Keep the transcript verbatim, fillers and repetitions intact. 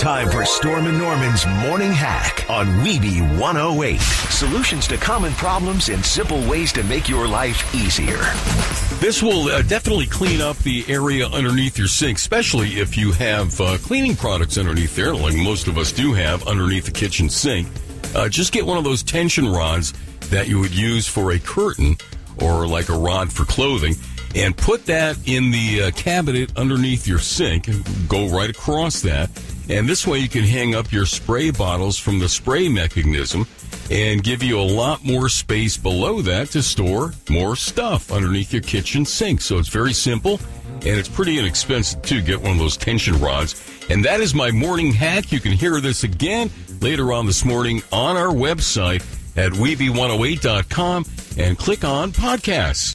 time for Storm and Norman's Morning Hack on Weeby one oh eight. Solutions to common problems and simple ways to make your life easier. This will uh, definitely clean up the area underneath your sink, especially if you have uh, cleaning products underneath there, like most of us do have underneath the kitchen sink. Uh, just get one of those tension rods that you would use for a curtain or like a rod for clothing, and put that in the uh, cabinet underneath your sink and go right across that. And this way you can hang up your spray bottles from the spray mechanism and give you a lot more space below that to store more stuff underneath your kitchen sink. So it's very simple, and it's pretty inexpensive to get one of those tension rods. And that is my morning hack. You can hear this again later on this morning on our website at Weeby one oh eight dot com and click on podcasts.